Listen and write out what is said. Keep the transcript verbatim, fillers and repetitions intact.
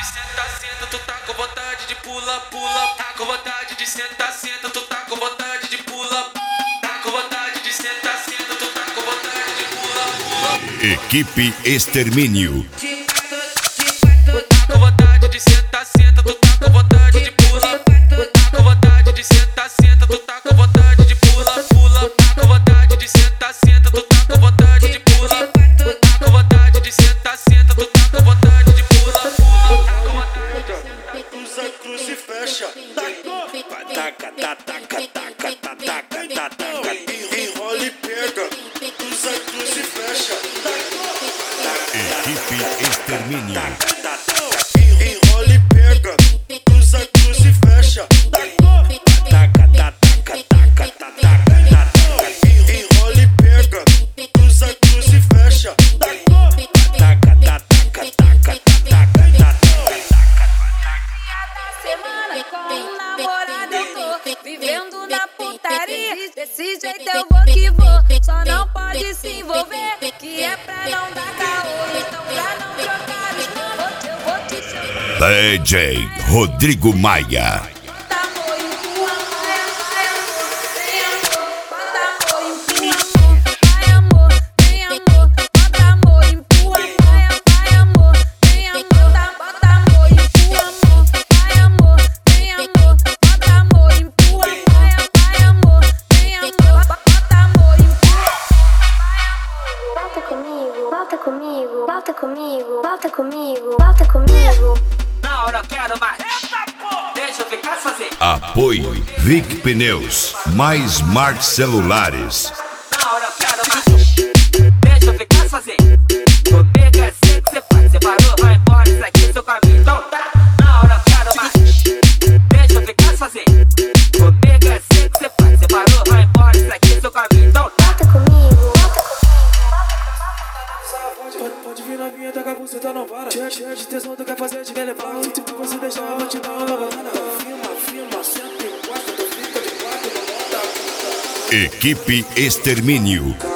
sentar, senta, tu tá com vontade de pula, pula. Tá com vontade de sentar, senta, tu tá com vontade de pula. Tá com vontade de sentar, senta, tu tá com vontade de pula, pula. Equipe Extermínio. Tá com vontade de sentar, senta, tu tá com vontade de pula. Tá com vontade de sentar, senta, tu tá com vontade de pula, pula. Tá com vontade de sentar, senta, tu tá com vontade de pula. Tá com vontade de sentar, senta, tu tá com vontade de pula, pula. Tá com vontade de sentar, usa cruz e fecha. Taca, taca, taca, taca, taca, taca, taca. Enrola e pega. Usa cruz e fecha. Equipe Extermínio. Enrola e pega. Usa cruz e fecha. Taca, taca, taca, taca, taca. Enrola e pega. Usa cruz e fecha. Taca, taca, taca, taca, taca. Semana com um namorado eu tô vivendo na putaria. Desse jeito eu vou que vou, só não pode se envolver, que é pra não dar caô. Então pra não trocar os nomes, eu vou te chamar. D J Rodrigo Maia. Bota amor, empurra, vai amor, tem amor. Bota amor, empurra, vai amor, tem amor. Bota amor, empurra, vai amor, tem amor. Bota amor, empurra, vai amor, tem amor. Bota amor, empurra, vai amor, tem amor. Bota amor, empurra. Volta comigo, volta comigo, volta comigo, volta comigo, volta comigo. na hora eu quero mais. Deixa eu ficar sozinho. Apoio Vic Pneus. Mais Smart Celulares. Na hora eu quero mais. Deixa eu ficar sozinho. Comigo é assim que você faz. Você parou, vai embora, isso aqui é seu caminho. Então tá. Na hora eu quero mais. Deixa eu ficar sozinho. Comigo é assim que você faz. Você parou, vai embora, isso aqui é seu caminho. Então tá. Volta comigo, volta Pode, pode vir na minha, taca a buceta, não para. Cheia, cheia de tesão, tu quer fazer, te quer levar. Se você deixar, eu vou te dar uma banana. Filma, filma, senta e quatro, tu fica de quatro, não volta. Equipe Extermínio.